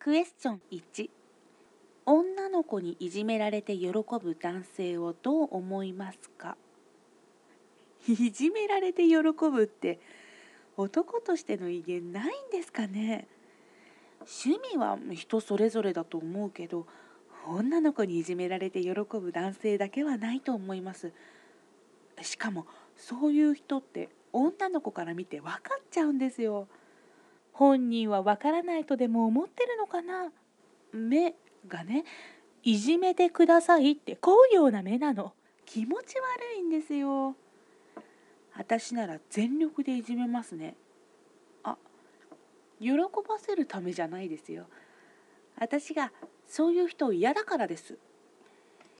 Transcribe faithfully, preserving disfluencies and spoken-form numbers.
クエスチョンいち、女の子にいじめられて喜ぶ男性をどう思いますか？いじめられて喜ぶって男としての威厳ないんですかね。趣味は人それぞれだと思うけど、女の子にいじめられて喜ぶ男性だけはないと思います。しかもそういう人って女の子から見て分かっちゃうんですよ。本人は分からないとでも思ってるのかな。目がね、いじめてくださいってこうような目なの。気持ち悪いんですよ。私なら全力でいじめますね。あ、喜ばせるためじゃないですよ。私がそういう人嫌だからです。